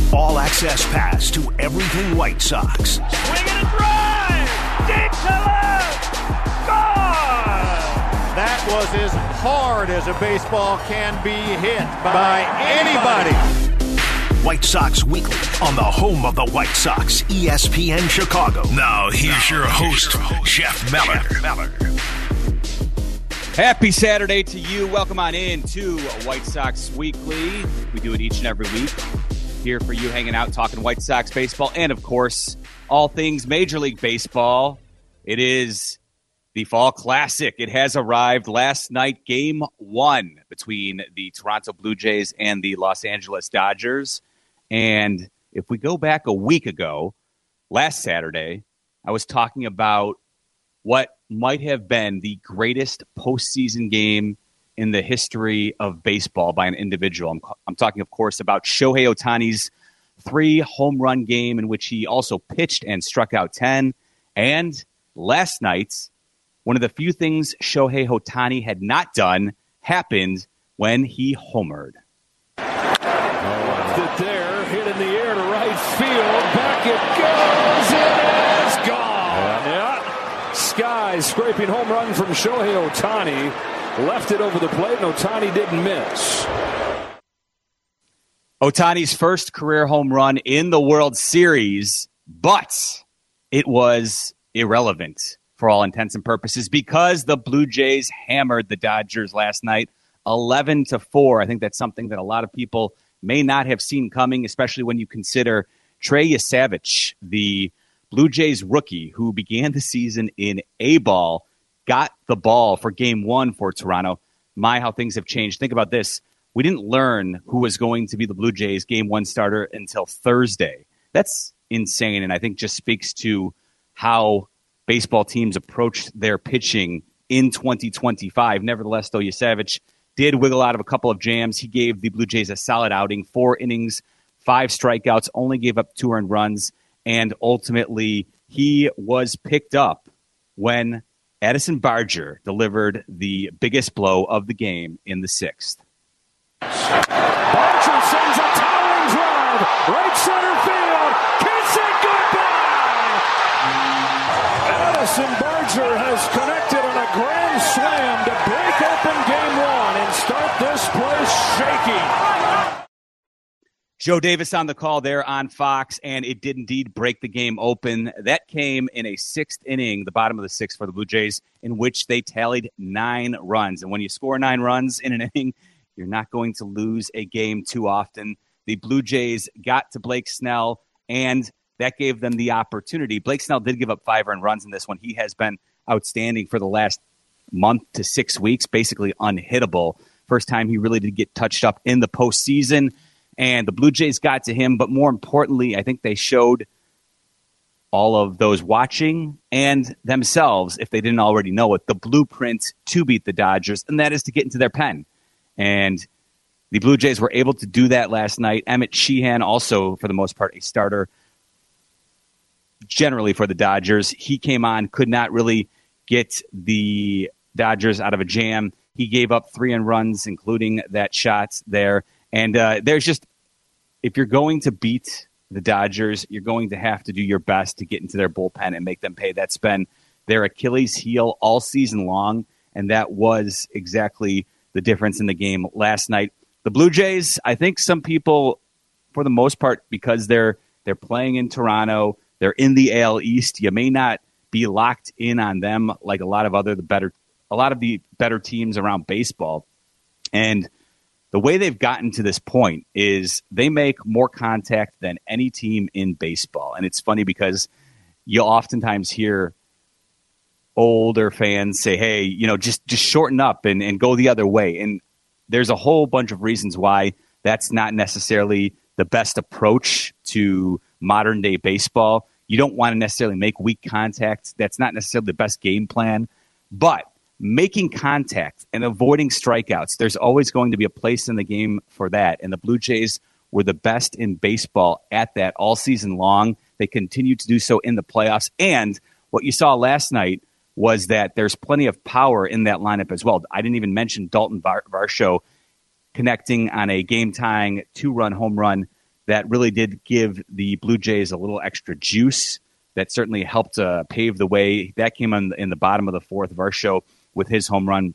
all-access pass to everything White Sox. Swing and a drive! Deep to left! Gone! That was as hard as a baseball can be hit by anybody. White Sox Weekly on the home of the White Sox, ESPN Chicago. Now, here's your host, Jeff Meller. Happy Saturday to you. Welcome on in to White Sox Weekly. We do it each and every week. Here for you, hanging out, talking White Sox baseball, and, of course, all things Major League Baseball. It is the Fall Classic. It has arrived last night, Game 1 between the Toronto Blue Jays and the Los Angeles Dodgers. And if we go back a week ago, last Saturday, I was talking about what might have been the greatest postseason game in the history of baseball by an individual. I'm talking, of course, about Shohei Ohtani's 3-home run game in which he also pitched and struck out 10. And last night, one of the few things Shohei Ohtani had not done happened when he homered. Left it there, hit in the air to right field. Back it goes. It is gone. Yeah. Sky scraping home run from Shohei Ohtani. Left it over the plate, and Ohtani didn't miss. Ohtani's first career home run in the World Series, but it was irrelevant for all intents and purposes because the Blue Jays hammered the Dodgers last night 11-4. I think that's something that a lot of people may not have seen coming, especially when you consider Trey Yesavich, the Blue Jays rookie who began the season in A-ball, got the ball for Game 1 for Toronto. My, how things have changed. Think about this. We didn't learn who was going to be the Blue Jays Game 1 starter until Thursday. That's insane, and I think just speaks to how baseball teams approached their pitching in 2025. Nevertheless, though, Yesavich did wiggle out of a couple of jams. He gave the Blue Jays a solid outing, 4 innings, 5 strikeouts, only gave up 2 earned runs, and ultimately he was picked up when Addison Barger delivered the biggest blow of the game in the 6th. Barger sends a towering drive, right center field. Kiss it goodbye. Addison Barger has connected on a grand slam to break open Game 1 and start this place shaking. Joe Davis on the call there on Fox, and it did indeed break the game open. That came in a 6th inning, the bottom of the 6th for the Blue Jays, in which they tallied 9 runs. And when you score 9 runs in an inning, you're not going to lose a game too often. The Blue Jays got to Blake Snell, and that gave them the opportunity. Blake Snell did give up 5 earned runs in this one. He has been outstanding for the last month to 6 weeks, basically unhittable. First time he really did get touched up in the postseason. And the Blue Jays got to him, but more importantly, I think they showed all of those watching and themselves, if they didn't already know it, the blueprint to beat the Dodgers, and that is to get into their pen. And the Blue Jays were able to do that last night. Emmett Sheehan, also, for the most part, a starter generally for the Dodgers. He came on, could not really get the Dodgers out of a jam. He gave up 3 earned runs, including that shot there. And there's just, if you're going to beat the Dodgers, you're going to have to do your best to get into their bullpen and make them pay. That's been their Achilles heel all season long, and that was exactly the difference in the game last night. The Blue Jays, I think some people, for the most part, because they're playing in Toronto, they're in the AL East, you may not be locked in on them like a lot of the better teams around baseball. And the way they've gotten to this point is they make more contact than any team in baseball. And it's funny because you'll oftentimes hear older fans say, hey, just shorten up and go the other way. And there's a whole bunch of reasons why that's not necessarily the best approach to modern day baseball. You don't want to necessarily make weak contact. That's not necessarily the best game plan. But making contact and avoiding strikeouts, there's always going to be a place in the game for that. And the Blue Jays were the best in baseball at that all season long. They continue to do so in the playoffs. And what you saw last night was that there's plenty of power in that lineup as well. I didn't even mention Dalton Varsho connecting on a game-tying 2-run home run that really did give the Blue Jays a little extra juice. That certainly helped pave the way. That came in the bottom of the fourth of our show with his home run.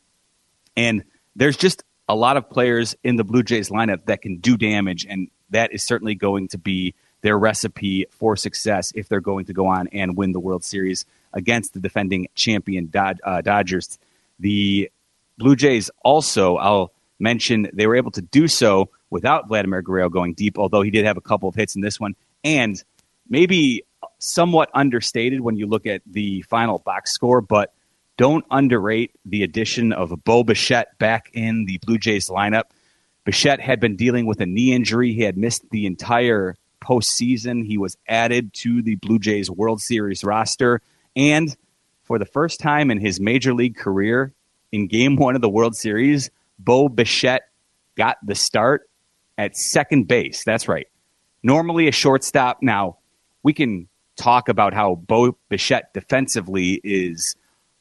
And there's just a lot of players in the Blue Jays lineup that can do damage, and that is certainly going to be their recipe for success if they're going to go on and win the World Series against the defending champion Dodgers. The Blue Jays also, I'll mention, they were able to do so without Vladimir Guerrero going deep, although he did have a couple of hits in this one. And maybe somewhat understated when you look at the final box score, but don't underrate the addition of Bo Bichette back in the Blue Jays lineup. Bichette had been dealing with a knee injury. He had missed the entire postseason. He was added to the Blue Jays World Series roster. And for the first time in his major league career, in Game 1 of the World Series, Bo Bichette got the start at second base. That's right. Normally a shortstop. Now, we can talk about how Bo Bichette defensively is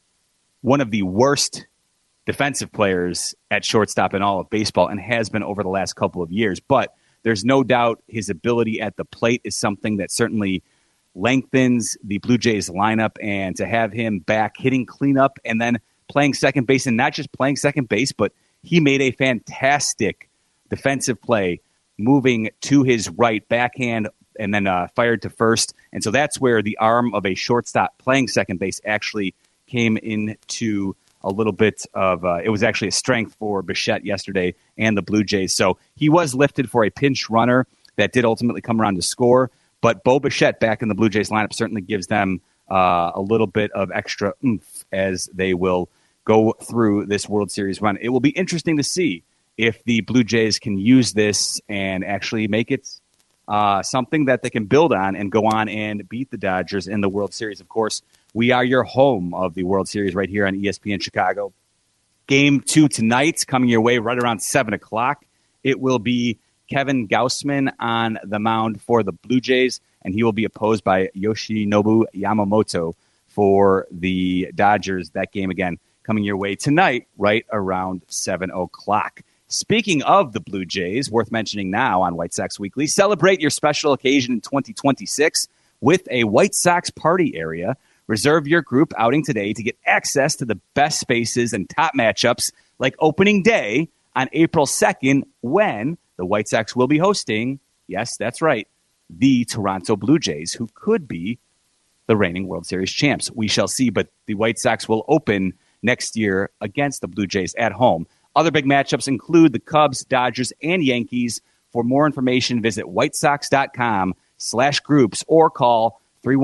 one of the worst defensive players at shortstop in all of baseball and has been over the last couple of years. But there's no doubt his ability at the plate is something that certainly lengthens the Blue Jays lineup, and to have him back hitting cleanup and then playing second base, and not just playing second base, but he made a fantastic defensive play moving to his right backhand and then fired to first. And so that's where the arm of a shortstop playing second base actually came into a little bit of it was actually a strength for Bichette yesterday and the Blue Jays. So he was lifted for a pinch runner that did ultimately come around to score. But Bo Bichette back in the Blue Jays lineup certainly gives them a little bit of extra oomph as they will go through this World Series run. It will be interesting to see if the Blue Jays can use this and actually make it something that they can build on and go on and beat the Dodgers in the World Series. Of course, we are your home of the World Series right here on ESPN Chicago. Game 2 tonight coming your way right around 7 o'clock. It will be Kevin Gausman on the mound for the Blue Jays, and he will be opposed by Yoshinobu Yamamoto for the Dodgers. That game, again, coming your way tonight right around 7 o'clock. Speaking of the Blue Jays, worth mentioning now on White Sox Weekly, celebrate your special occasion in 2026 with a White Sox party area. Reserve your group outing today to get access to the best spaces and top matchups like opening day on April 2nd when the White Sox will be hosting, yes, that's right, the Toronto Blue Jays, who could be the reigning World Series champs. We shall see, but the White Sox will open next year against the Blue Jays at home. Other big matchups include the Cubs, Dodgers, and Yankees. For more information, visit whitesox.com/groups or call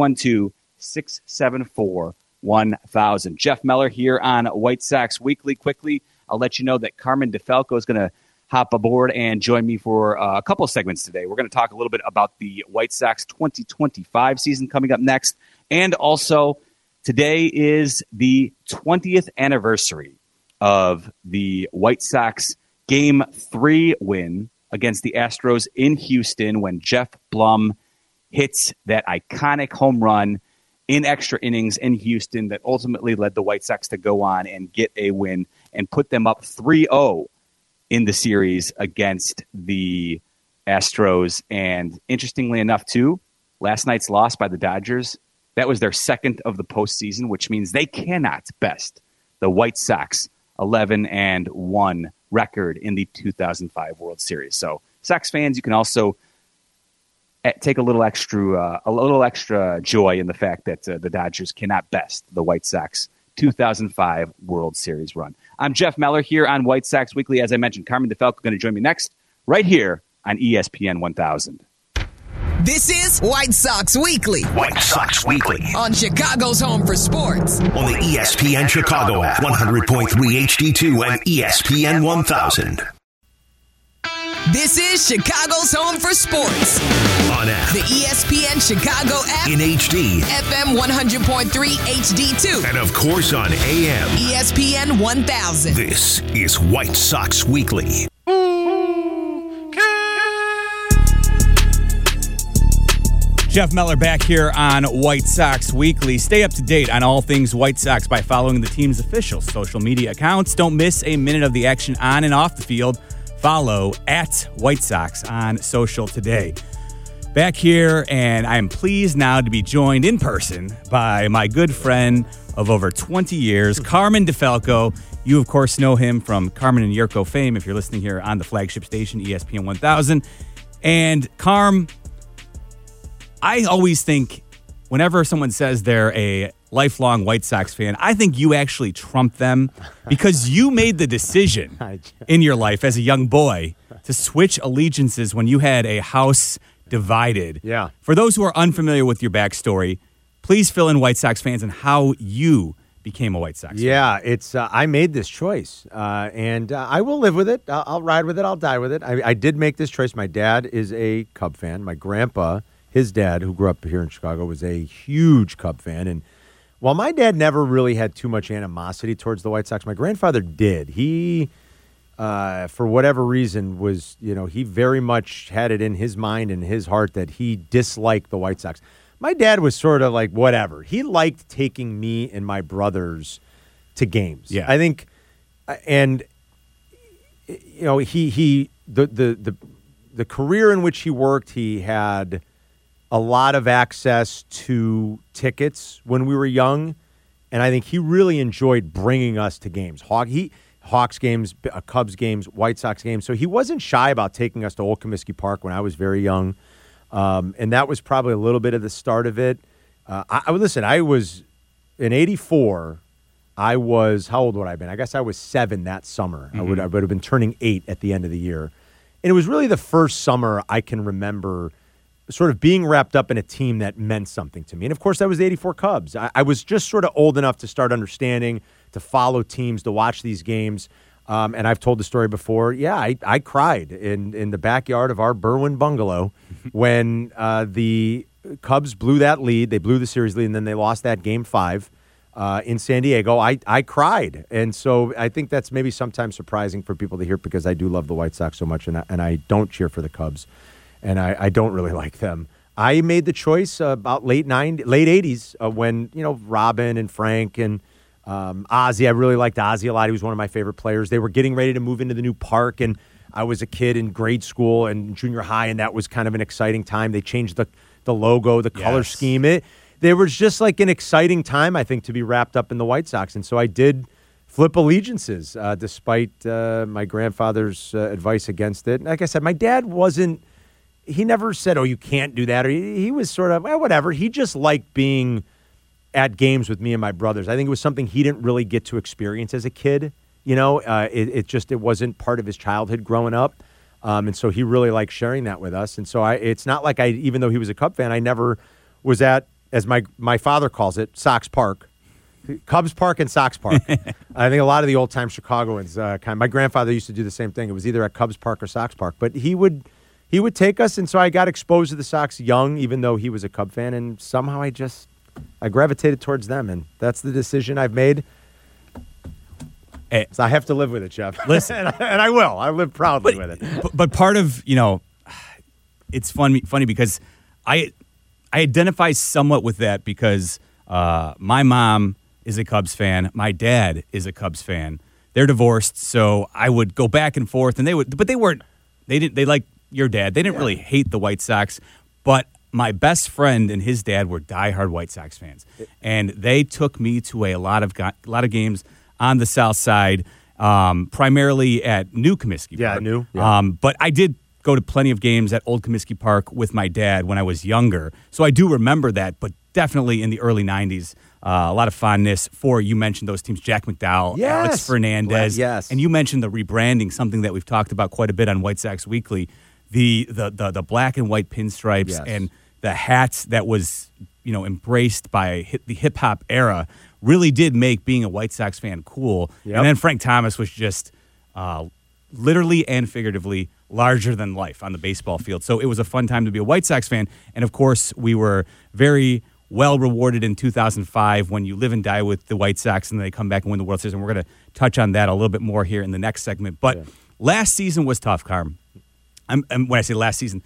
312-674-1000. Jeff Meller here on White Sox Weekly. Quickly, I'll let you know that Carmen DeFalco is going to hop aboard and join me for a couple of segments today. We're going to talk a little bit about the White Sox 2025 season coming up next. And also, today is the 20th anniversary of the White Sox Game 3 win against the Astros in Houston when Jeff Blum hits that iconic home run in extra innings in Houston that ultimately led the White Sox to go on and get a win and put them up 3-0 in the series against the Astros. And interestingly enough, too, last night's loss by the Dodgers, that was their second of the postseason, which means they cannot best the White Sox 11-1 record in the 2005 World Series. So, Sox fans, you can also take a little extra joy in the fact that the Dodgers cannot best the White Sox 2005 World Series run. I'm Jeff Meller here on White Sox Weekly. As I mentioned, Carmen DeFalco going to join me next, right here on ESPN 1000. This is White Sox Weekly. White Sox Weekly. On Chicago's home for sports. On the ESPN Chicago app, 100.3 HD2 and ESPN 1000. This is Chicago's home for sports. On app. The ESPN Chicago app. In HD. FM 100.3 HD2. And of course on AM. ESPN 1000. This is White Sox Weekly. Jeff Meller back here on White Sox Weekly. Stay up to date on all things White Sox by following the team's official social media accounts. Don't miss a minute of the action on and off the field. Follow at White Sox on social today. Back here, and I am pleased now to be joined in person by my good friend of over 20 years, Carmen DeFalco. You, of course, know him from Carmen and Yurko fame if you're listening here on the flagship station, ESPN 1000. And Carm, I always think whenever someone says they're a lifelong White Sox fan, I think you actually trump them because you made the decision in your life as a young boy to switch allegiances when you had a house divided. Yeah. For those who are unfamiliar with your backstory, please fill in White Sox fans and how you became a White Sox fan. Yeah, it's I made this choice, and I will live with it. I'll ride with it. I'll die with it. I did make this choice. My dad is a Cub fan. My grandpa, his dad, who grew up here in Chicago, was a huge Cub fan. And while my dad never really had too much animosity towards the White Sox, my grandfather did. He, for whatever reason, was, he very much had it in his mind and his heart that he disliked the White Sox. My dad was sort of like whatever. He liked taking me and my brothers to games. Yeah. I think, and he the career in which he worked, he had a lot of access to tickets when we were young, and I think he really enjoyed bringing us to games. Hawks games, Cubs games, White Sox games. So he wasn't shy about taking us to Old Comiskey Park when I was very young. And that was probably a little bit of the start of it. I was in 84. I was, how old would I have been? I guess I was 7 that summer. I would have been turning 8 at the end of the year. And it was really the first summer I can remember sort of being wrapped up in a team that meant something to me. And of course, that was the 84 Cubs. I was just sort of old enough to start understanding, to follow teams, to watch these games. And I've told the story before. Yeah, I cried in the backyard of our Berwyn bungalow when the Cubs blew that lead. They blew the series lead, and then they lost that Game 5 in San Diego. I cried. And so I think that's maybe sometimes surprising for people to hear because I do love the White Sox so much, and I don't cheer for the Cubs, and I don't really like them. I made the choice about late 80s when, Robin and Frank and Ozzie. I really liked Ozzie a lot. He was one of my favorite players. They were getting ready to move into the new park, and I was a kid in grade school and junior high, and that was kind of an exciting time. They changed the logo, the color scheme. There was just like an exciting time, I think, to be wrapped up in the White Sox. And so I did flip allegiances despite my grandfather's advice against it. Like I said, my dad he never said, oh, you can't do that. Or he was sort of, whatever. He just liked being at games with me and my brothers. I think it was something he didn't really get to experience as a kid. It wasn't part of his childhood growing up. And so he really liked sharing that with us. And so it's not like even though he was a Cub fan, I never was at, as my father calls it, Sox Park. Cubs Park and Sox Park. I think a lot of the old-time Chicagoans my grandfather used to do the same thing. It was either at Cubs Park or Sox Park. But he would take us, and so I got exposed to the Sox young, even though he was a Cub fan, and somehow I gravitated towards them, and that's the decision I've made. Hey, so I have to live with it, Jeff. Listen, and I will. I live proudly with it. But part of, it's funny because I identify somewhat with that because my mom is a Cubs fan. My dad is a Cubs fan. They're divorced, so I would go back and forth, and they like your dad. They didn't really hate the White Sox, but my best friend and his dad were diehard White Sox fans, and they took me to a lot of games on the South Side, primarily at New Comiskey Park. Yeah, New. Yeah. But I did go to plenty of games at Old Comiskey Park with my dad when I was younger, so I do remember that. But definitely in the early '90s, a lot of fondness for, you mentioned those teams: Jack McDowell, Alex Fernandez, and you mentioned the rebranding, something that we've talked about quite a bit on White Sox Weekly. The black and white pinstripes and the hats that was embraced by the hip hop era really did make being a White Sox fan cool. Yep. And then Frank Thomas was just literally and figuratively larger than life on the baseball field. So it was a fun time to be a White Sox fan. And of course, we were very well rewarded in 2005 when you live and die with the White Sox and they come back and win the World Series. And we're going to touch on that a little bit more here in the next segment. But last season was tough, Carm. And when I say last season,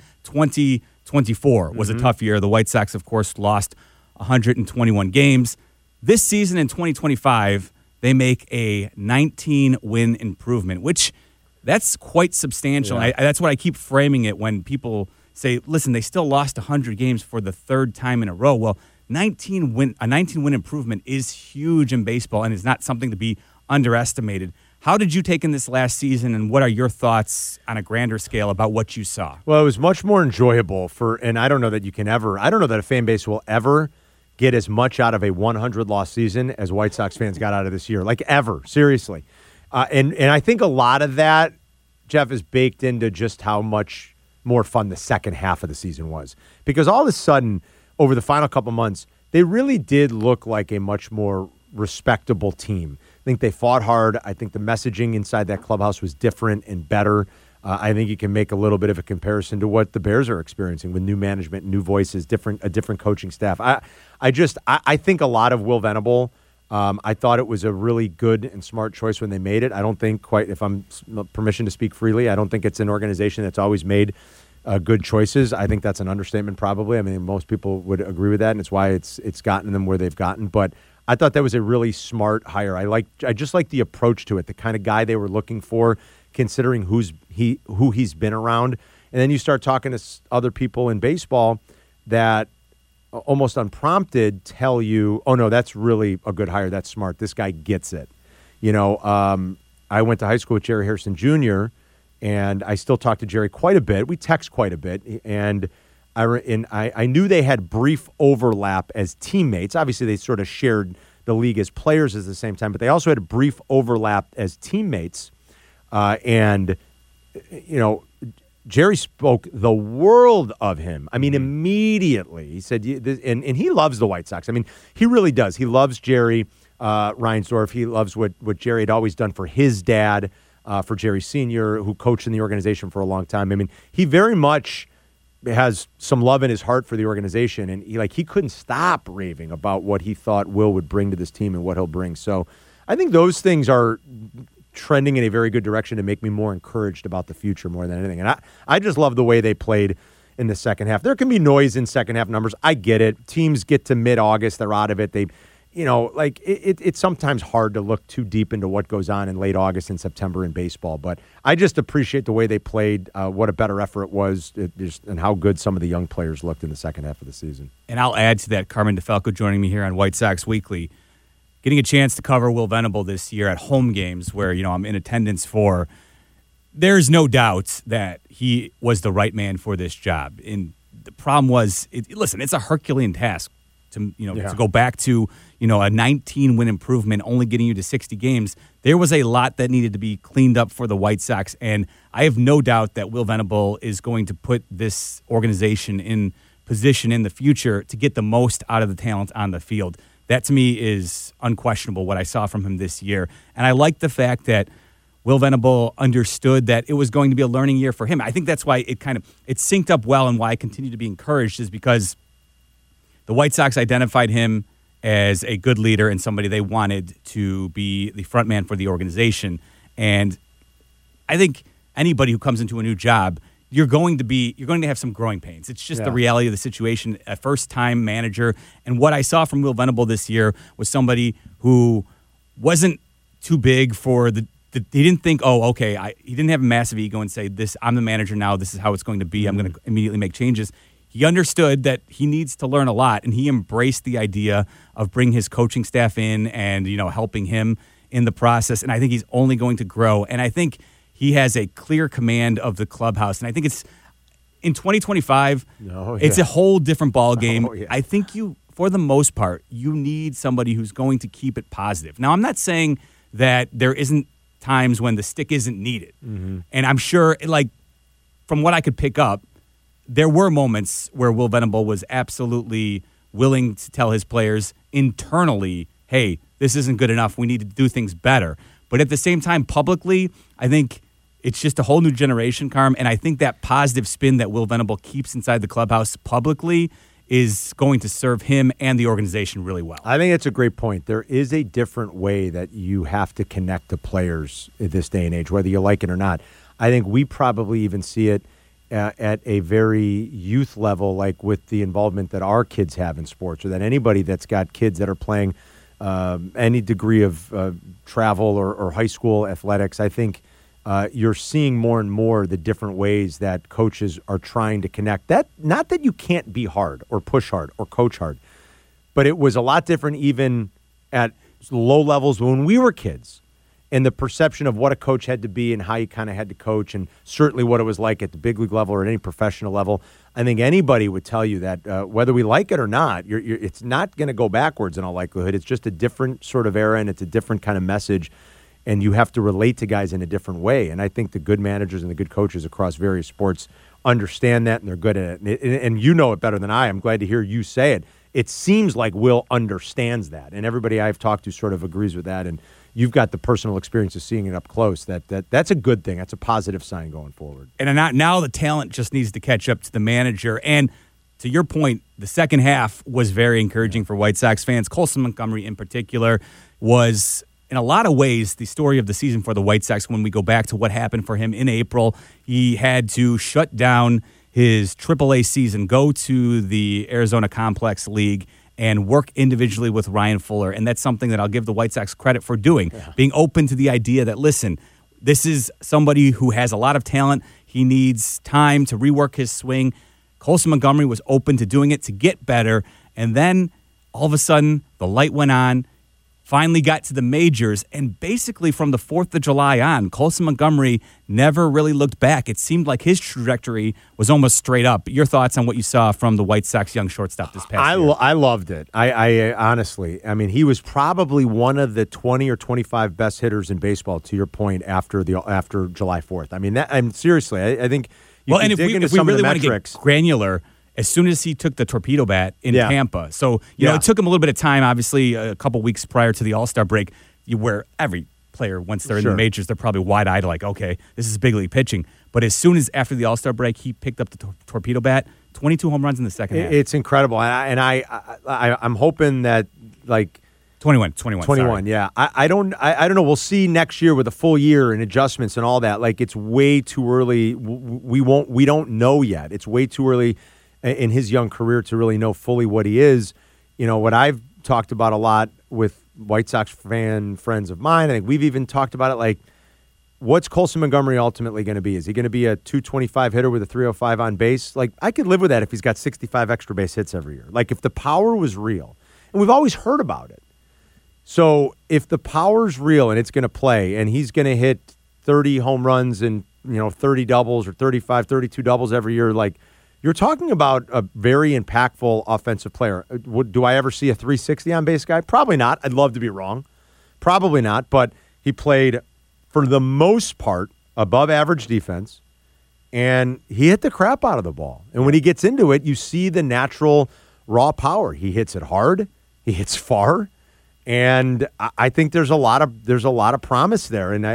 2024 was a tough year. The White Sox, of course, lost 121 games. This season in 2025, they make a 19-win improvement, which that's quite substantial. Yeah. That's what I keep framing it when people say, listen, they still lost 100 games for the third time in a row. Well, a 19-win improvement is huge in baseball, and it's not something to be underestimated. How did you take in this last season, and what are your thoughts on a grander scale about what you saw? Well, it was much more enjoyable and I don't know that a fan base will ever get as much out of a 100-loss season as White Sox fans got out of this year, like ever, seriously. And I think a lot of that, Jeff, is baked into just how much more fun the second half of the season was. Because all of a sudden, over the final couple months, they really did look like a much more respectable team. I think they fought hard. I think the messaging inside that clubhouse was different and better. I think you can make a little bit of a comparison to what the Bears are experiencing with new management, new voices, a different coaching staff. I think a lot of Will Venable. I thought it was a really good and smart choice when they made it. I don't think quite, if I'm permission to speak freely, I don't think it's an organization that's always made good choices. I think that's an understatement probably. I mean, most people would agree with that, and it's why it's gotten them where they've gotten. But I thought that was a really smart hire. I just like the approach to it, the kind of guy they were looking for, considering who he's been around. And then you start talking to other people in baseball that almost unprompted tell you, oh, no, that's really a good hire. That's smart. This guy gets it. I went to high school with Jerry Harrison Jr., and I still talk to Jerry quite a bit. We text quite a bit, and I knew they had brief overlap as teammates. Obviously, they sort of shared the league as players at the same time, but they also had a brief overlap as teammates. Jerry spoke the world of him. I mean, immediately. He said, and he loves the White Sox. I mean, he really does. He loves Jerry Reinsdorf. He loves what Jerry had always done for his dad, for Jerry Sr., who coached in the organization for a long time. I mean, he very much has some love in his heart for the organization, and he couldn't stop raving about what he thought Will would bring to this team and what he'll bring. So I think those things are trending in a very good direction to make me more encouraged about the future more than anything. And I just love the way they played in the second half. There can be noise in second half numbers. I get it. Teams get to mid-August, they're out of it. It's sometimes hard to look too deep into what goes on in late August and September in baseball. But I just appreciate the way they played, what a better effort it was, and how good some of the young players looked in the second half of the season. And I'll add to that, Carmen DeFalco joining me here on White Sox Weekly, getting a chance to cover Will Venable this year at home games where, I'm in attendance for. There's no doubt that he was the right man for this job. And the problem was, it's a Herculean task to go back to, a 19-win improvement, only getting you to 60 games. There was a lot that needed to be cleaned up for the White Sox, and I have no doubt that Will Venable is going to put this organization in position in the future to get the most out of the talent on the field. That, to me, is unquestionable, what I saw from him this year. And I like the fact that Will Venable understood that it was going to be a learning year for him. I think that's why it synced up well, and why I continue to be encouraged is because the White Sox identified him as a good leader and somebody they wanted to be the front man for the organization. And I think anybody who comes into a new job, you're going to have some growing pains. It's just the reality of the situation. A first-time manager, and what I saw from Will Venable this year was somebody who wasn't too big for he didn't think, he didn't have a massive ego and say, I'm the manager now, this is how it's going to be, I'm going to immediately make changes. He understood that he needs to learn a lot, and he embraced the idea of bringing his coaching staff in and, helping him in the process. And I think he's only going to grow. And I think he has a clear command of the clubhouse. And I think it's in 2025, it's a whole different ball game. I think for the most part, you need somebody who's going to keep it positive. Now, I'm not saying that there isn't times when the stick isn't needed. Mm-hmm. And I'm sure, from what I could pick up, there were moments where Will Venable was absolutely willing to tell his players internally, hey, this isn't good enough. We need to do things better. But at the same time, publicly, I think it's just a whole new generation, Carm. And I think that positive spin that Will Venable keeps inside the clubhouse publicly is going to serve him and the organization really well. I think that's a great point. There is a different way that you have to connect to players in this day and age, whether you like it or not. I think we probably even see it at a very youth level, like with the involvement that our kids have in sports, or that anybody that's got kids that are playing any degree of travel or high school athletics. I think you're seeing more and more the different ways that coaches are trying to connect. That not that you can't be hard or push hard or coach hard, but it was a lot different even at low levels when we were kids, and the perception of what a coach had to be and how you kind of had to coach, and certainly what it was like at the big league level or at any professional level. I think anybody would tell you that whether we like it or not, it's not going to go backwards in all likelihood. It's just a different sort of era, and it's a different kind of message, and you have to relate to guys in a different way. And I think the good managers and the good coaches across various sports understand that, and they're good at it. And you know it better than I. I'm glad to hear you say it. It seems like Will understands that, and everybody I've talked to sort of agrees with that. And you've got the personal experience of seeing it up close. That's a good thing. That's a positive sign going forward. And now the talent just needs to catch up to the manager. And to your point, the second half was very encouraging for White Sox fans. Colson Montgomery in particular was, in a lot of ways, the story of the season for the White Sox. When we go back to what happened for him in April, he had to shut down his AAA season, go to the Arizona Complex League, and work individually with Ryan Fuller. And that's something that I'll give the White Sox credit for doing, being open to the idea that, listen, this is somebody who has a lot of talent. He needs time to rework his swing. Colson Montgomery was open to doing it to get better. And then all of a sudden, the light went on, finally got to the majors, and basically from the 4th of July on, Colson Montgomery never really looked back. It seemed like his trajectory was almost straight up. Your thoughts on what you saw from the White Sox young shortstop this past year? I loved it. I honestly, he was probably one of the 20 or 25 best hitters in baseball, to your point, after July 4th. Seriously, I think you can dig into some of the metrics. Want to get granular, as soon as he took the torpedo bat in Tampa. So, it took him a little bit of time, obviously, a couple weeks prior to the All-Star break, where every player, once they're in the majors, they're probably wide-eyed like, okay, this is big league pitching. But as soon as after the All-Star break, he picked up the torpedo bat, 22 home runs in the second half. It's incredible. I'm hoping that, 21. Yeah. I don't know. We'll see next year with a full year and adjustments and all that. It's way too early. We don't know yet. It's way too early in his young career to really know fully what he is. What I've talked about a lot with White Sox friends of mine, I think we've even talked about it, what's Colson Montgomery ultimately going to be? Is he going to be a 225 hitter with a 305 on base? I could live with that if he's got 65 extra base hits every year. If the power was real, and we've always heard about it. So if the power's real and it's going to play, and he's going to hit 30 home runs and 30 doubles or 35, 32 doubles every year, you're talking about a very impactful offensive player. Do I ever see a 360 on base guy? Probably not. I'd love to be wrong. Probably not. But he played, for the most part, above average defense, and he hit the crap out of the ball. And when he gets into it, you see the natural raw power. He hits it hard. He hits far. And I think there's a lot of promise there. And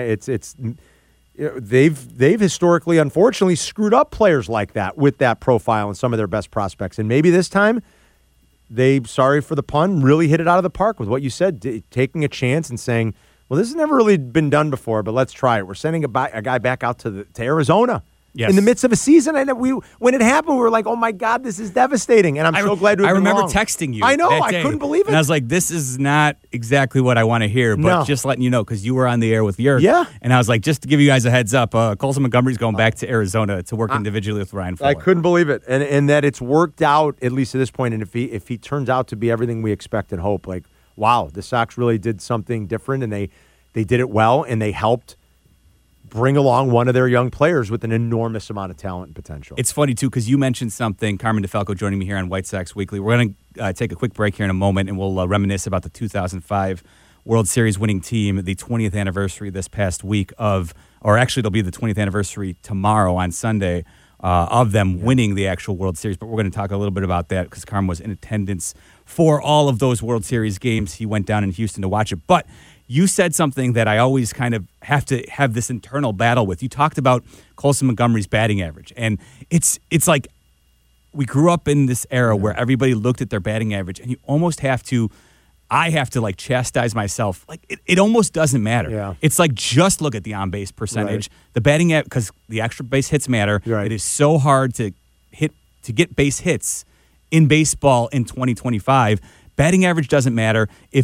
they've historically, unfortunately, screwed up players like that with that profile and some of their best prospects. And maybe this time they, sorry for the pun, really hit it out of the park with what you said, taking a chance and saying, well, this has never really been done before, but let's try it. We're sending a guy back out to Arizona. Yes. In the midst of a season. And when it happened, we were like, oh, my God, this is devastating. And I'm so glad to have been remember wrong. Texting you. I know. That I day. couldn't believe it. And I was like, this is not exactly what I want to hear, but just letting you know, because you were on the air with Yerk. Yeah. And I was like, just to give you guys a heads up, Colson Montgomery's going back to Arizona to work individually with Ryan Fuller. I couldn't believe it. And that it's worked out, at least at this point. And if he turns out to be everything we expect and hope, wow, the Sox really did something different, and they did it well, and they helped bring along one of their young players with an enormous amount of talent and potential. It's funny, too, because you mentioned something. Carmen DeFalco joining me here on White Sox Weekly. We're going to take a quick break here in a moment, and we'll reminisce about the 2005 World Series winning team, the 20th anniversary this past week it'll be the 20th anniversary tomorrow on Sunday of them winning the actual World Series. But we're going to talk a little bit about that because Carmen was in attendance for all of those World Series games. He went down in Houston to watch it. But you said something that I always kind of have to have this internal battle with. You talked about Colson Montgomery's batting average. And it's like we grew up in this era where everybody looked at their batting average, and you almost have to chastise myself. It almost doesn't matter. Yeah. It's just look at the on-base percentage. Right. The batting average, because the extra base hits matter. Right. It is so hard to get base hits in baseball in 2025. Batting average doesn't matter. If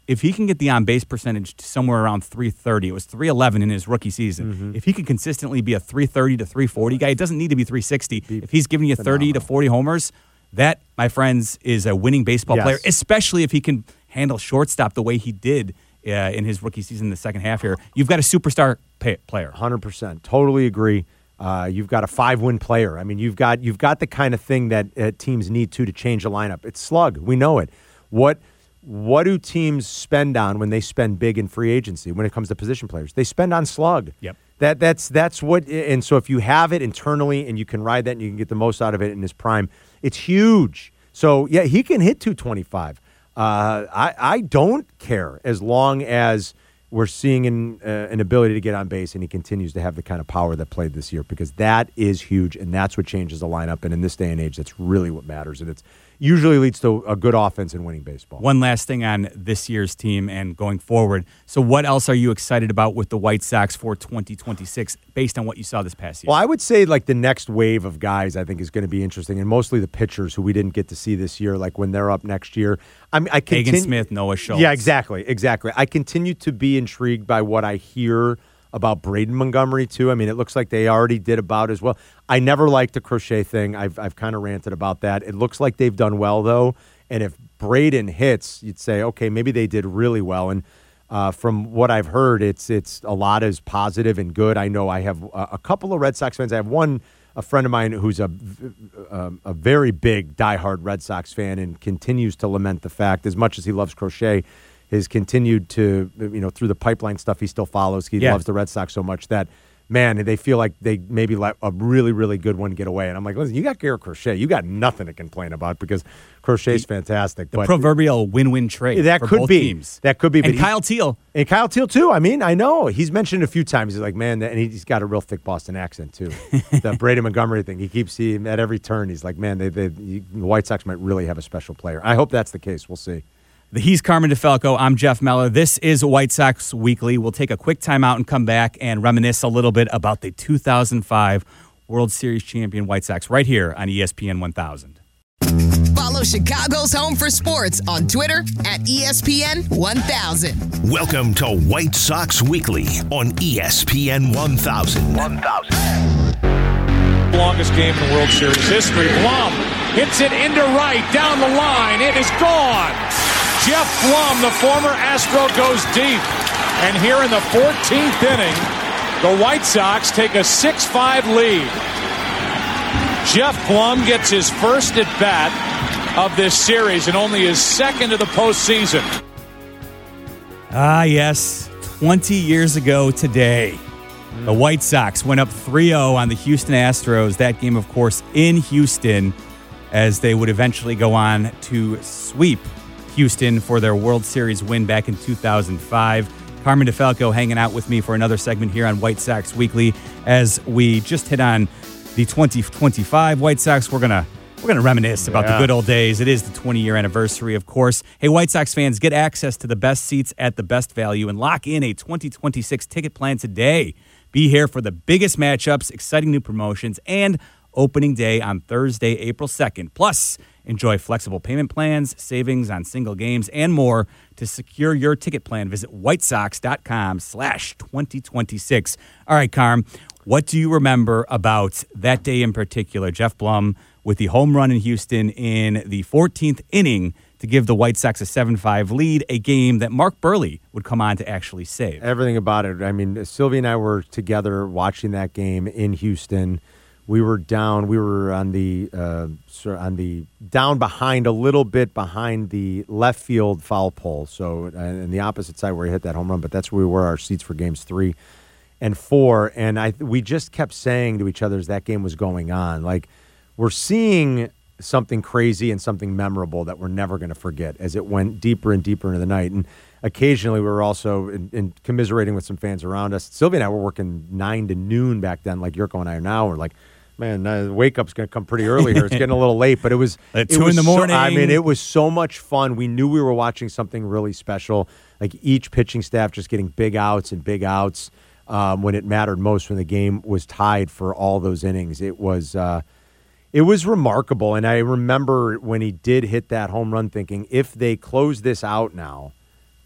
if he can get the on-base percentage to somewhere around 330, it was 311 in his rookie season. Mm-hmm. If he can consistently be a 330 to 340 guy, it doesn't need to be 360. If he's giving you 30 to 40 homers, that, my friends, is a winning baseball Yes. player, especially if he can handle shortstop the way he did in his rookie season in the second half here. You've got a superstar player. 100%. Totally agree. You've got a 5-win player. I mean, you've got the kind of thing that teams need to change a lineup. It's slug. We know it. What do teams spend on when they spend big in free agency when it comes to position players? They spend on slug. Yep. That's what. And so if you have it internally and you can ride that and you can get the most out of it in his prime, it's huge. So yeah, he can hit 225. I don't care as long as we're seeing an ability to get on base and he continues to have the kind of power that played this year, because that is huge and that's what changes the lineup. And in this day and age, that's really what matters. And it's usually leads to a good offense and winning baseball. One last thing on this year's team and going forward. So what else are you excited about with the White Sox for 2026 based on what you saw this past year? Well, I would say like the next wave of guys I think is going to be interesting, and mostly the pitchers who we didn't get to see this year, like when they're up next year. I continue, Hagen Smith, Noah Schultz. Yeah, exactly. I continue to be intrigued by what I hear about Braden Montgomery, too. I mean, it looks like they already did about as well. I never liked the Crochet thing. I've kind of ranted about that. It looks like they've done well, though. And if Braden hits, you'd say, okay, maybe they did really well. And from what I've heard, it's a lot is positive and good. I know I have a couple of Red Sox fans. I have a friend of mine who's a very big diehard Red Sox fan and continues to lament the fact, as much as he loves Crochet, has continued to, through the pipeline stuff he still follows. He loves the Red Sox so much that, man, they feel like they maybe let a really, really good one get away. And I'm like, listen, you got Garrett Crochet. You got nothing to complain about because Crochet's fantastic. The proverbial win-win trade that for could both be. teams. That could be. And Kyle Teal. And Kyle Teal, too. I mean, I know. He's mentioned a few times. He's like, man, and he's got a real thick Boston accent, too. The Brady Montgomery thing. He keeps seeing at every turn. He's like, man, the White Sox might really have a special player. I hope that's the case. We'll see. He's Carmen DeFalco. I'm Jeff Meller. This is White Sox Weekly. We'll take a quick timeout and come back and reminisce a little bit about the 2005 World Series champion White Sox right here on ESPN 1000. Follow Chicago's Home for Sports on Twitter at ESPN 1000. Welcome to White Sox Weekly on ESPN 1000. Longest game in the World Series history. Blum hits it into right, down the line. It is gone. Jeff Blum, the former Astro, goes deep. And here in the 14th inning, the White Sox take a 6-5 lead. Jeff Blum gets his first at-bat of this series and only his second of the postseason. Ah, yes. 20 years ago today, the White Sox went up 3-0 on the Houston Astros. That game, of course, in Houston, as they would eventually go on to sweep Houston for their World Series win back in 2005. Carmen DeFalco hanging out with me for another segment here on White Sox Weekly. As we just hit on the 2025 White Sox, we're gonna reminisce about the good old days. It is the 20-year anniversary, of course. Hey, White Sox fans, get access to the best seats at the best value and lock in a 2026 ticket plan today. Be here for the biggest matchups, exciting new promotions, and opening day on Thursday, April 2nd. Plus, enjoy flexible payment plans, savings on single games, and more. To secure your ticket plan, visit whitesox.com/2026. All right, Carm, what do you remember about that day in particular? Jeff Blum with the home run in Houston in the 14th inning to give the White Sox a 7-5 lead, a game that Mark Burley would come on to actually save. Everything about it. I mean, Sylvia and I were together watching that game in Houston. We were down. We were on the down behind a little bit behind the left field foul pole. So in the opposite side where he hit that home run. But that's where we were. Our seats for games 3 and 4. And we just kept saying to each other as that game was going on, like, we're seeing something crazy and something memorable that we're never going to forget as it went deeper and deeper into the night. And occasionally we were also in commiserating with some fans around us. Sylvia and I were working 9 to noon back then, like Yurko and I are now. We're like, man, the wake-up's going to come pretty early here. It's getting a little late, but it was at 2 in the morning. It was so much fun. We knew we were watching something really special, like each pitching staff just getting big outs and big outs when it mattered most, when the game was tied for all those innings. It was remarkable, and I remember when he did hit that home run thinking, if they close this out now,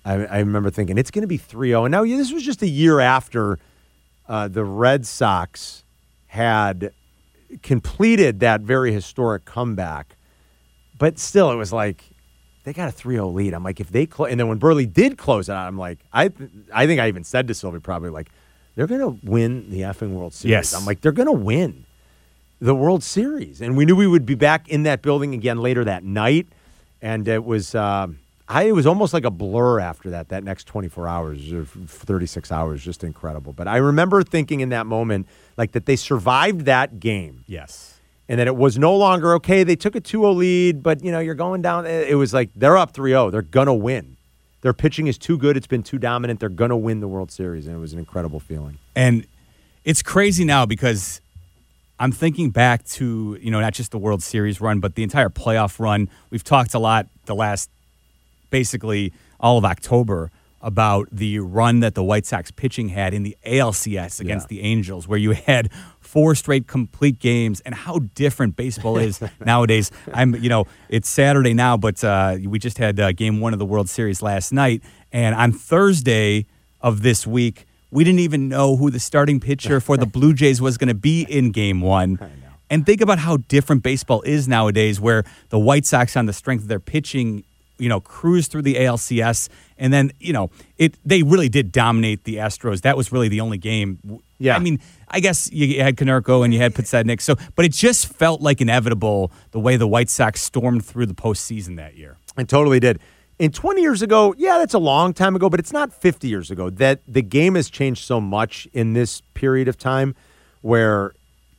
I remember thinking it's going to be 3-0. And now this was just a year after the Red Sox had completed that very historic comeback. But still, it was like, they got a 3-0 lead. I'm like, if they and then when Burley did close it out, I'm like, I think I even said to Sylvie probably, like, they're going to win the effing World Series. Yes. I'm like, they're going to win the World Series. And we knew we would be back in that building again later that night. And it was it was almost like a blur after that next 24 hours or 36 hours, just incredible. But I remember thinking in that moment, like, that they survived that game. Yes. And that it was no longer, okay, they took a 2-0 lead, but, you're going down. It was like, they're up 3-0. They're going to win. Their pitching is too good. It's been too dominant. They're going to win the World Series. And it was an incredible feeling. And it's crazy now because I'm thinking back to, not just the World Series run, but the entire playoff run. We've talked a lot the last, basically all of October, about the run that the White Sox pitching had in the ALCS against the Angels, where you had 4 straight complete games, and how different baseball is nowadays. It's Saturday now, but we just had Game 1 of the World Series last night, and on Thursday of this week, we didn't even know who the starting pitcher for the Blue Jays was going to be in Game 1. And think about how different baseball is nowadays, where the White Sox, on the strength of their pitching, cruised through the ALCS, and then, they really did dominate the Astros. That was really the only game. Yeah. I mean, I guess you had Konerko and you had Podsednik, but it just felt like inevitable the way the White Sox stormed through the postseason that year. It totally did. And 20 years ago, that's a long time ago, but it's not 50 years ago. That the game has changed so much in this period of time where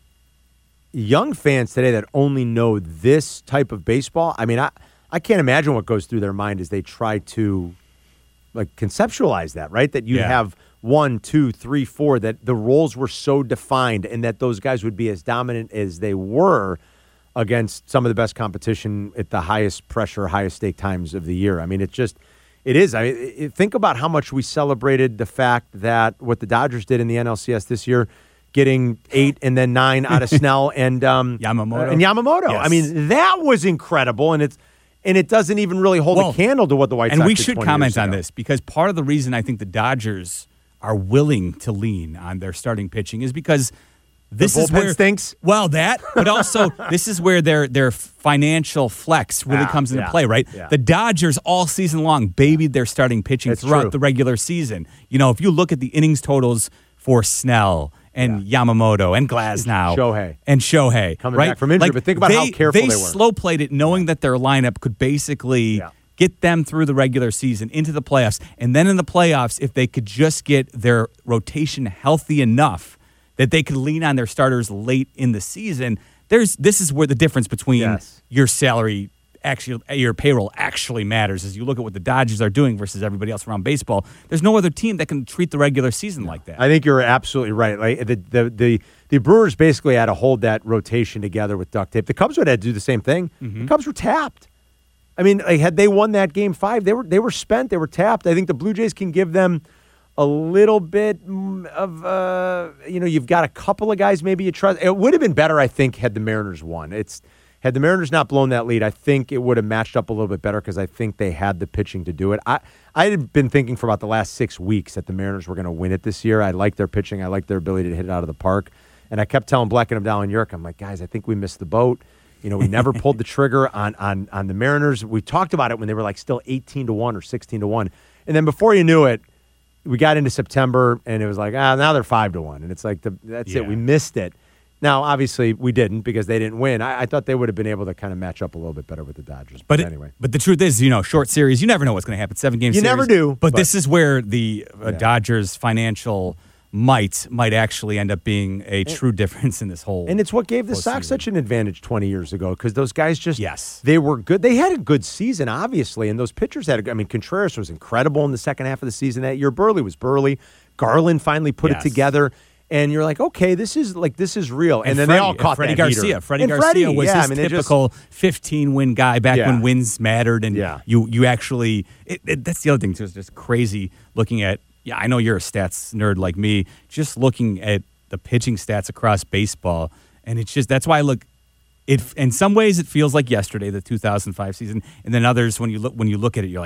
young fans today that only know this type of baseball, I mean, I can't imagine what goes through their mind as they try to, like, conceptualize that, right? That you have 1, 2, 3, 4, that the roles were so defined and that those guys would be as dominant as they were against some of the best competition at the highest pressure, highest stake times of the year. I mean, it is. Think about how much we celebrated the fact that what the Dodgers did in the NLCS this year, getting 8 and then 9 out of Snell and Yamamoto. Yes. I mean, that was incredible, and it doesn't even really hold a candle to what the White Sox did 20 years ago. And we should comment on this, because part of the reason I think the Dodgers are willing to lean on their starting pitching is because this is where stinks. Well, that, but also this is where their financial flex really comes into play, right? Yeah. The Dodgers all season long babied their starting pitching throughout the regular season. If you look at the innings totals for Snell and Yamamoto and Glasnow and Shohei coming back from injury, but think about how careful they were. They slow played it, knowing that their lineup could basically get them through the regular season into the playoffs, and then in the playoffs, if they could just get their rotation healthy enough that they could lean on their starters late in the season. This is where the difference between your salary, actually, your payroll actually matters. As you look at what the Dodgers are doing versus everybody else around baseball, there's no other team that can treat the regular season like that. I think you're absolutely right. Like the Brewers basically had to hold that rotation together with duct tape. The Cubs would have to do the same thing. Mm-hmm. The Cubs were tapped. I mean, had they won that Game 5, they were spent. They were tapped. I think the Blue Jays can give them a little bit of, you've got a couple of guys maybe you trust. It would have been better, I think, had the Mariners won. Had the Mariners not blown that lead, I think it would have matched up a little bit better because I think they had the pitching to do it. I had been thinking for about the last 6 weeks that the Mariners were going to win it this year. I like their pitching. I like their ability to hit it out of the park. And I kept telling Black and Abdal and Yerk, I'm like, guys, I think we missed the boat. We never pulled the trigger on the Mariners. We talked about it when they were like still 18-1 or 16-1. And then before you knew it, we got into September, and it was like, now they're 5-1. And it's like, that's it. We missed it. Now, obviously, we didn't because they didn't win. I thought they would have been able to kind of match up a little bit better with the Dodgers. But anyway. But the truth is, short series, you never know what's going to happen. 7-game series. You never do. But this is where the Dodgers' financial might actually end up being a true difference in this whole. And it's what gave the Sox such an advantage 20 years ago because those guys just, they were good. They had a good season, obviously, and those pitchers Contreras was incredible in the second half of the season that year. Burley was Burley. Garland finally put it together. And you're like, okay, this is real. And then they all caught Freddie that Garcia. heater. Freddie Garcia was his typical 15-win guy back when wins mattered. And you actually that's the other thing too. It's just crazy looking at. Yeah, I know you're a stats nerd like me. Just looking at the pitching stats across baseball, and it's just that's why I look. In some ways, it feels like yesterday, the 2005 season, and then others when you look at it, you're like,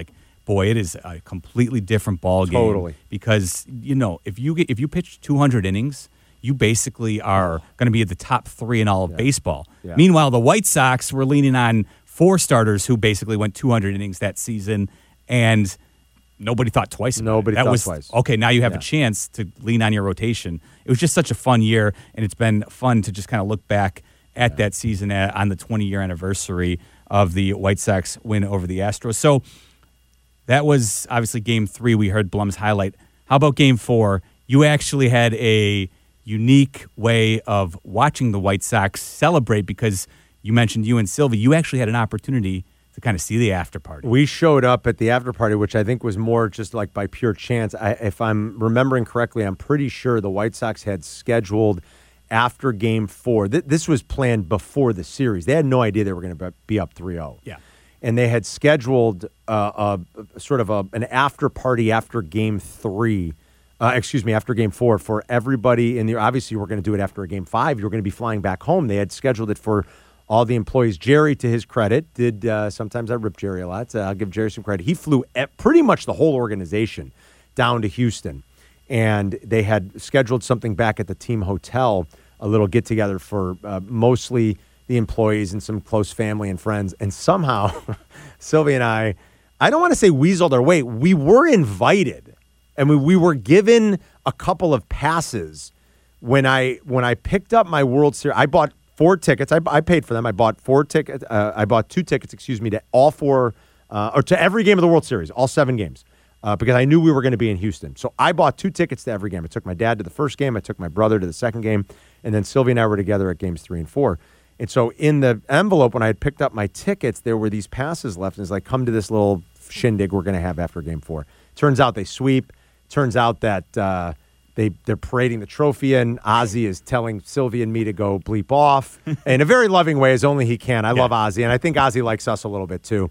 boy, it is a completely different ball game. Totally. Because, if you pitch 200 innings, you basically are going to be at the top 3 in all of baseball. Yeah. Meanwhile, the White Sox were leaning on 4 starters who basically went 200 innings that season, and nobody thought twice about it. That was twice. Okay, now you have a chance to lean on your rotation. It was just such a fun year, and it's been fun to just kind of look back at that season on the 20-year anniversary of the White Sox win over the Astros. So that was obviously Game 3. We heard Blum's highlight. How about Game 4? You actually had a unique way of watching the White Sox celebrate because you mentioned you and Sylvie. You actually had an opportunity to kind of see the after party. We showed up at the after party, which I think was more just like by pure chance. If I'm remembering correctly, I'm pretty sure the White Sox had scheduled after Game 4. This was planned before the series. They had no idea they were going to be up 3-0. Yeah. And they had scheduled an after party after Game 3. After Game 4 for everybody in the. Obviously, we're going to do it after a Game 5. You're going to be flying back home. They had scheduled it for all the employees. Jerry, to his credit, did. Sometimes I rip Jerry a lot. I'll give Jerry some credit. He flew pretty much the whole organization down to Houston, and they had scheduled something back at the team hotel, a little get together for mostly the employees and some close family and friends. And somehow, Sylvie and I don't want to say weaseled our way. We were invited. And we were given a couple of passes when I picked up my World Series. I bought 4 tickets. I paid for them. I bought 4 tickets. I bought 2 tickets, to all 4 or to every game of the World Series, all 7 games, because I knew we were going to be in Houston. So I bought 2 tickets to every game. I took my dad to the first game. I took my brother to the second game, and then Sylvie and I were together at games 3 and 4. And so in the envelope, when I had picked up my tickets, there were these passes left, and it's like, come to this little shindig we're going to have after Game 4. Turns out they sweep. Turns out that they're parading the trophy in. Ozzie is telling Sylvie and me to go bleep off in a very loving way, as only he can. I love Ozzie, and I think Ozzie likes us a little bit too.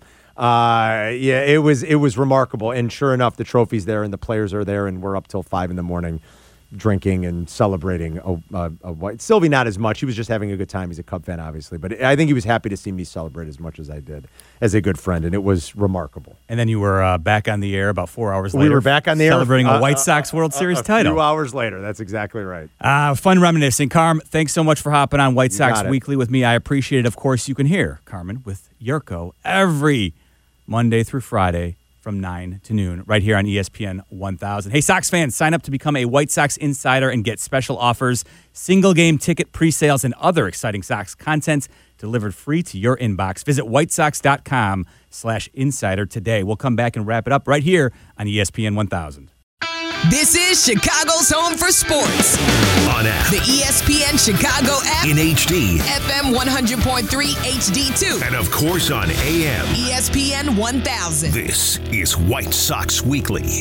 It was remarkable. And sure enough, the trophy's there and the players are there, and we're up till 5 a.m. drinking and celebrating a white. Sylvie, not as much. He was just having a good time. He's a Cub fan, obviously. But I think he was happy to see me celebrate as much as I did as a good friend, and it was remarkable. And then you were back on the air about 4 hours later. We were back on the air. Celebrating a White Sox World Series title. A few hours later. That's exactly right. Fun reminiscing. Carm, thanks so much for hopping on White Sox Weekly with me. I appreciate it. Of course, you can hear Carmen with Yurko every Monday through Friday from 9 to noon, right here on ESPN 1000. Hey, Sox fans, sign up to become a White Sox insider and get special offers, single-game ticket pre-sales, and other exciting Sox content delivered free to your inbox. Visit whitesox.com/insider today. We'll come back and wrap it up right here on ESPN 1000. This is Chicago's home for sports. On app. The ESPN Chicago app. In HD. FM 100.3 HD2. And of course on AM. ESPN 1000. This is White Sox Weekly. Hey.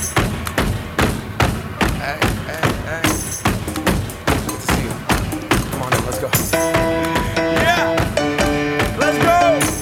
Good to see you. Come on in, let's go. Yeah! Let's go!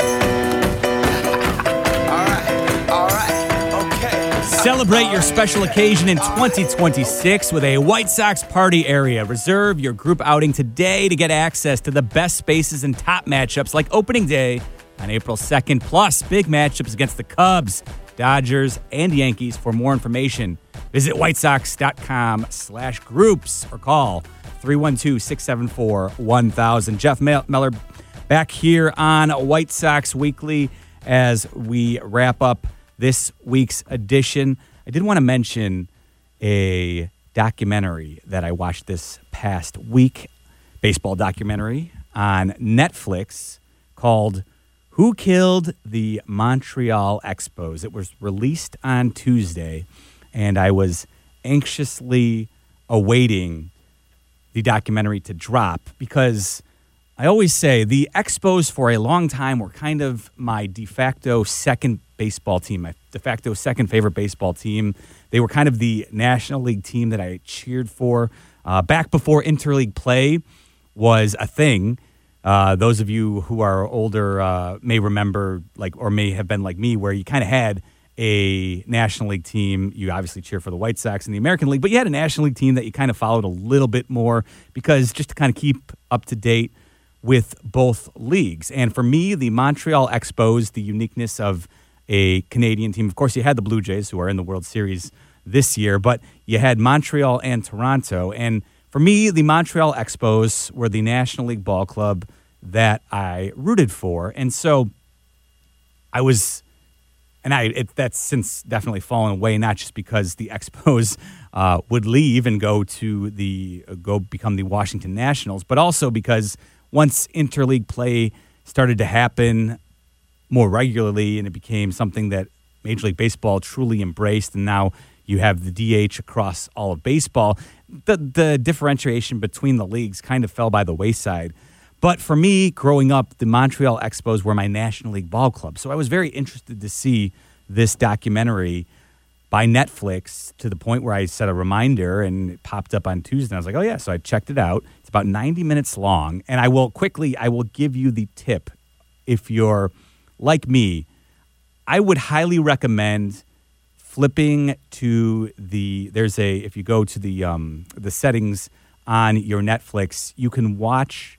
All right, okay. Celebrate your special occasion in 2026 with a White Sox party area. Reserve your group outing today to get access to the best spaces and top matchups like opening day on April 2nd, plus big matchups against the Cubs, Dodgers, and Yankees. For more information, visit whitesox.com/groups or call 312-674-1000. Jeff Meller back here on White Sox Weekly as we wrap up this week's edition. I did want to mention a documentary that I watched this past week, baseball documentary on Netflix called Who Killed the Montreal Expos? It was released on Tuesday, and I was anxiously awaiting the documentary to drop because I always say the Expos for a long time were kind of my de facto second baseball team, my de facto second favorite baseball team. They were kind of the National League team that I cheered for back before interleague play was a thing. Those of you who are older may remember, or may have been like me, where you kind of had a National League team. You obviously cheer for the White Sox in the American League, but you had a National League team that you kind of followed a little bit more because just to kind of keep up to date with both leagues. And for me, the Montreal Expos, the uniqueness of a Canadian team. Of course, you had the Blue Jays, who are in the World Series this year, but you had Montreal and Toronto. And for me, the Montreal Expos were the National League ball club that I rooted for. And so I was, that's since definitely fallen away, not just because the Expos would leave and go become the Washington Nationals, but also because once interleague play started to happen more regularly and it became something that Major League Baseball truly embraced, and now you have the DH across all of baseball, the differentiation between the leagues kind of fell by the wayside. But for me, growing up, the Montreal Expos were my National League ball club. So I was very interested to see this documentary by Netflix, to the point where I set a reminder and it popped up on Tuesday. And I was like, oh, yeah. So I checked it out. It's about 90 minutes long. And I will give you the tip. If you're like me, I would highly recommend flipping to if you go to the settings on your Netflix, you can watch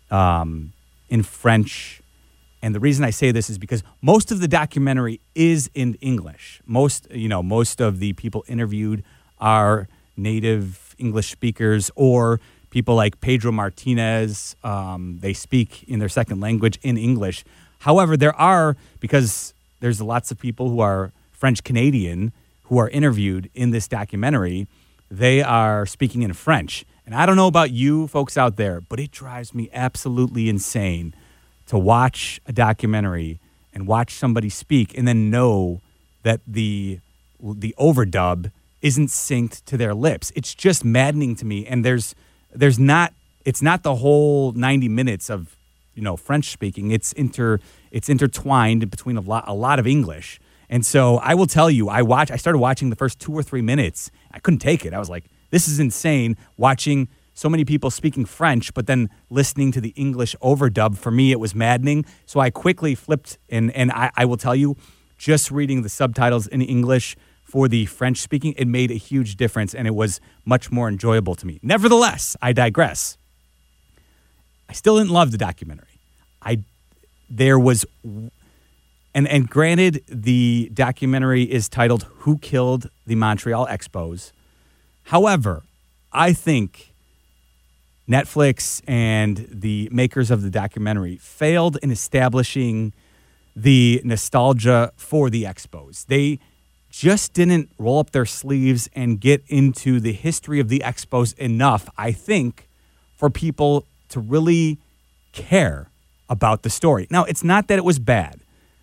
in French. And the reason I say this is because most of the documentary is in English. Most of the people interviewed are native English speakers, or people like Pedro Martinez. They speak in their second language in English. However, because there's lots of people who are French Canadian who are interviewed in this documentary, they are speaking in French. And I don't know about you folks out there, but it drives me absolutely insane to watch a documentary and watch somebody speak and then know that the overdub isn't synced to their lips. It's just maddening to me. And it's not the whole 90 minutes of, French speaking. It's intertwined between a lot of English. And so I will tell you, I started watching the first 2 or 3 minutes. I couldn't take it. I was like, this is insane, watching so many people speaking French, but then listening to the English overdub. For me, it was maddening. So I quickly flipped, and I will tell you, just reading the subtitles in English for the French speaking, it made a huge difference, and it was much more enjoyable to me. Nevertheless, I digress. I still didn't love the documentary. And granted, the documentary is titled "Who Killed the Montreal Expos?" However, I think Netflix and the makers of the documentary failed in establishing the nostalgia for the Expos. They just didn't roll up their sleeves and get into the history of the Expos enough, I think, for people to really care about the story. Now, it's not that it was bad,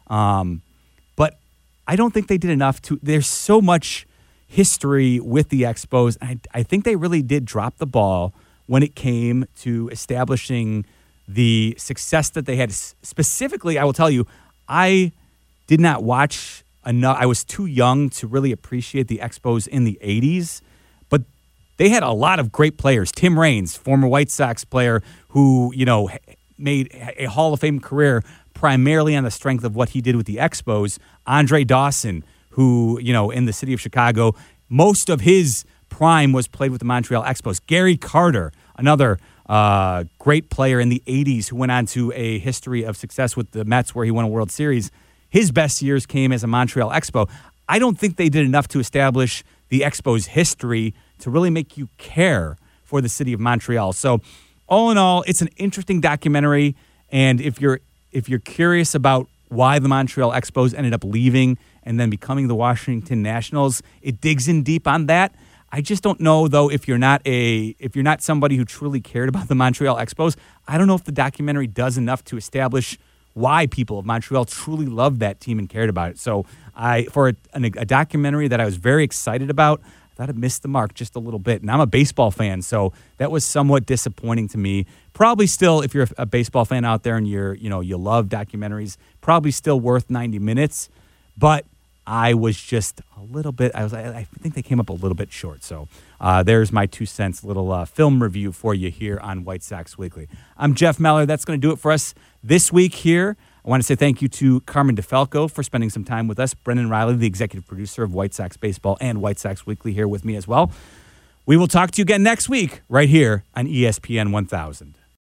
but I don't think they did enough to. There's so much history with the Expos. I think they really did drop the ball when it came to establishing the success that they had. Specifically, I will tell you, I did not watch enough. I was too young to really appreciate the Expos in the 80s, but they had a lot of great players. Tim Raines, former White Sox player who, made a Hall of Fame career primarily on the strength of what he did with the Expos. Andre Dawson, who, in the city of Chicago, most of his prime was played with the Montreal Expos. Gary Carter, another great player in the 80s who went on to a history of success with the Mets where he won a World Series. His best years came as a Montreal Expo. I don't think they did enough to establish the Expos' history to really make you care for the city of Montreal. So all in all, it's an interesting documentary. And if you're curious about why the Montreal Expos ended up leaving and then becoming the Washington Nationals, it digs in deep on that. I just don't know, though, if you're not somebody who truly cared about the Montreal Expos, I don't know if the documentary does enough to establish why people of Montreal truly loved that team and cared about it. So for a documentary that I was very excited about, I thought it missed the mark just a little bit. And I'm a baseball fan, so that was somewhat disappointing to me. Probably still, if you're a baseball fan out there and you love documentaries, probably still worth 90 minutes. But I was just a little bit, I think they came up a little bit short. So there's my 2 cents little film review for you here on White Sox Weekly. I'm Jeff Meller. That's going to do it for us this week here. I want to say thank you to Carmen DeFalco for spending some time with us. Brendan Riley, the executive producer of White Sox Baseball and White Sox Weekly, here with me as well. We will talk to you again next week right here on ESPN 1000.